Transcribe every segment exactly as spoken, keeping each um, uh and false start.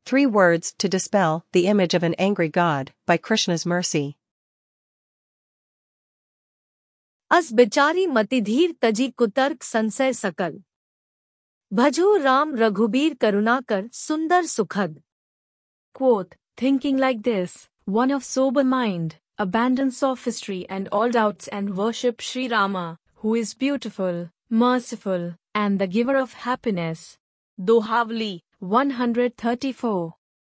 Three words to dispel the image of an angry God by Krishna's mercy. अस बिचारी मतिधीर तजी कुतर्क संशय सकल भजो राम रघुबीर करुणाकर सुंदर सुखद. Quoth, thinking like this, one of sober mind, abandon sophistry and all doubts and worship Sri Rama, who is beautiful, merciful, and the giver of happiness. Dohavli, one thirty-four.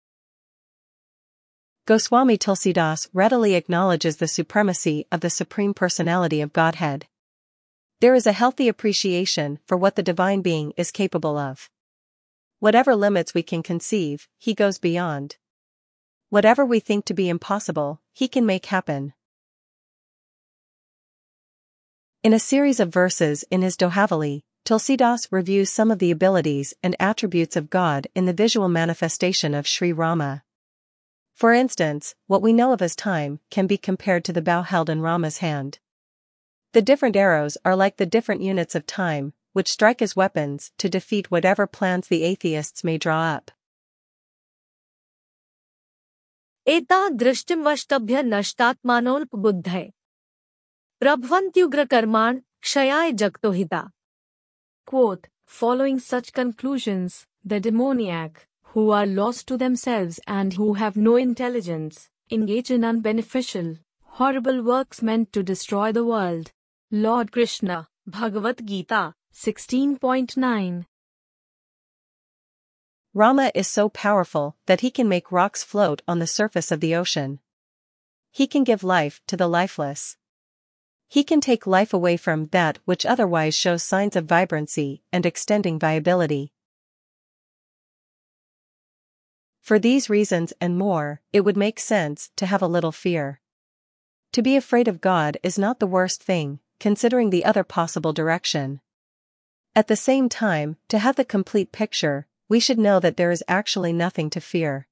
Goswami Tulsidas readily acknowledges the supremacy of the Supreme Personality of Godhead. There is a healthy appreciation for what the Divine Being is capable of. Whatever limits we can conceive, He goes beyond. Whatever we think to be impossible, He can make happen. In a series of verses in his Dohavali, Tulsidas reviews some of the abilities and attributes of God in the visual manifestation of Sri Rama. For instance, what we know of as time can be compared to the bow held in Rama's hand. The different arrows are like the different units of time, which strike as weapons to defeat whatever plans the atheists may draw up. एता दृष्टिमवष्टभ्य नष्टात्मानोल्पबुद्धये प्रभवन्त्युग्रकर्माण क्षयाय जगतोहिता. Quoth, following such conclusions, the demoniac, who are lost to themselves and who have no intelligence, engage in unbeneficial, horrible works meant to destroy the world. Lord Krishna, Bhagavad Gita, sixteen point nine. Rama is so powerful that he can make rocks float on the surface of the ocean. He can give life to the lifeless. He can take life away from that which otherwise shows signs of vibrancy and extending viability. For these reasons and more, it would make sense to have a little fear. To be afraid of God is not the worst thing, considering the other possible direction. At the same time, to have the complete picture, we should know that there is actually nothing to fear.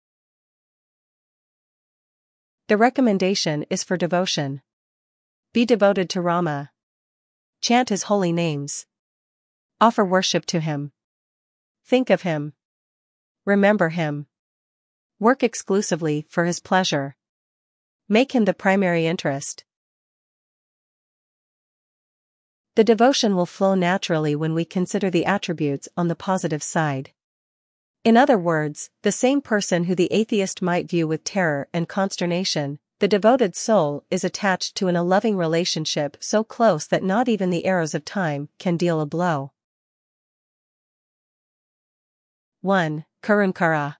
The recommendation is for devotion. Be devoted to Rama. Chant his holy names. Offer worship to him. Think of him. Remember him. Work exclusively for his pleasure. Make him the primary interest. The devotion will flow naturally when we consider the attributes on the positive side. In other words, the same person who the atheist might view with terror and consternation, the devoted soul is attached to in a loving relationship so close that not even the arrows of time can deal a blow. one. Karunkara.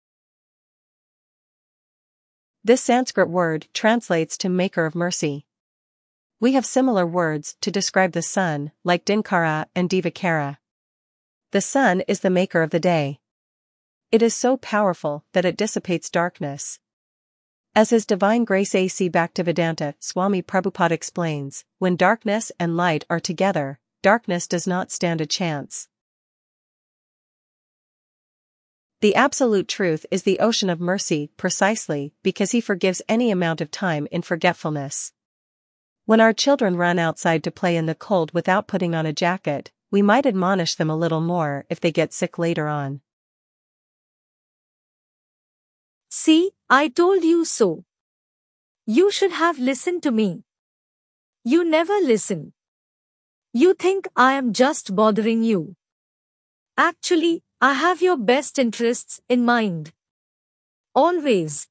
This Sanskrit word translates to maker of mercy. We have similar words to describe the sun, like Dinkara and Divakara. The sun is the maker of the day. It is so powerful that it dissipates darkness. As His Divine Grace A C Bhaktivedanta Swami Prabhupada explains, when darkness and light are together, darkness does not stand a chance. The absolute truth is the ocean of mercy precisely because He forgives any amount of time in forgetfulness. When our children run outside to play in the cold without putting on a jacket, we might admonish them a little more if they get sick later on. See, I told you so. You should have listened to me. You never listen. You think I am just bothering you. Actually, I have your best interests in mind. Always.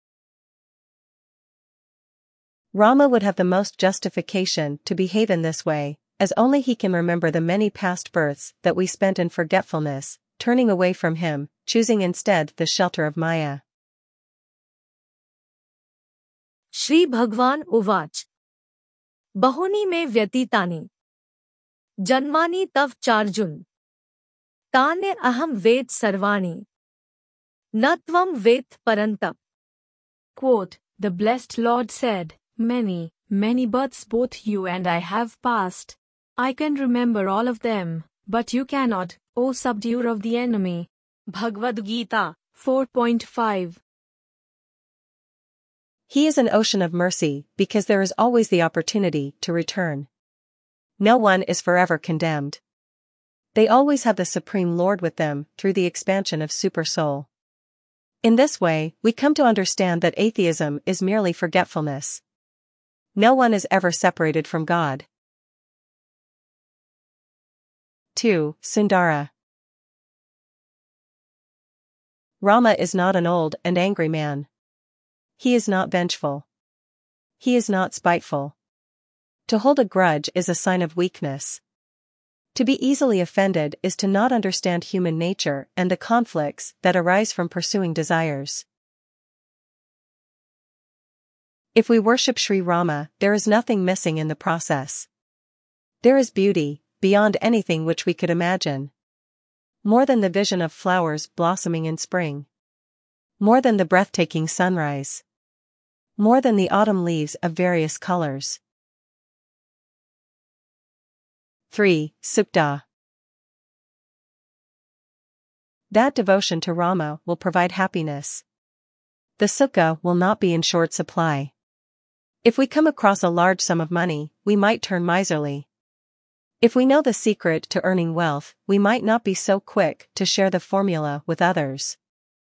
Rama would have the most justification to behave in this way, as only he can remember the many past births that we spent in forgetfulness, turning away from him, choosing instead the shelter of Maya. Shri Bhagwan Uvach. Bahuni me vyatitani. Janmani tav charjun. Tane aham ved sarvani. Natvam ved parantap. Quote, the blessed Lord said, many, many births both you and I have passed. I can remember all of them, but you cannot, O subduer of the enemy. Bhagavad Gita, four point five. He is an ocean of mercy because there is always the opportunity to return. No one is forever condemned. They always have the Supreme Lord with them through the expansion of Super Soul. In this way, we come to understand that atheism is merely forgetfulness. No one is ever separated from God. two. Sundara. Rama is not an old and angry man. He is not vengeful. He is not spiteful. To hold a grudge is a sign of weakness. To be easily offended is to not understand human nature and the conflicts that arise from pursuing desires. If we worship Sri Rama, there is nothing missing in the process. There is beauty, beyond anything which we could imagine. More than the vision of flowers blossoming in spring. More than the breathtaking sunrise. More than the autumn leaves of various colors. three. Sukta. That devotion to Rama will provide happiness. The sukha will not be in short supply. If we come across a large sum of money, we might turn miserly. If we know the secret to earning wealth, we might not be so quick to share the formula with others.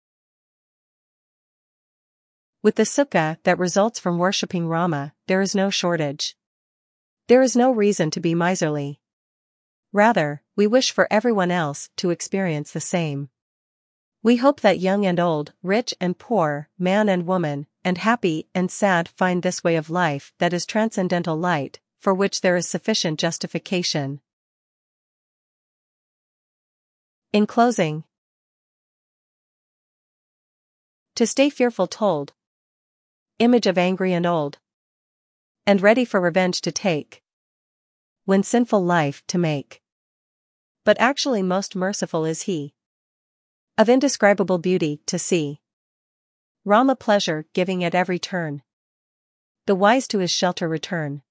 With the sukha that results from worshipping Rama, there is no shortage. There is no reason to be miserly. Rather, we wish for everyone else to experience the same. We hope that young and old, rich and poor, man and woman, and happy and sad find this way of life that is transcendental light, for which there is sufficient justification. In closing, to stay fearful told, image of angry and old, and ready for revenge to take, when sinful life to make. But actually most merciful is he, of indescribable beauty to see. Rama pleasure giving at every turn. The wise to his shelter return.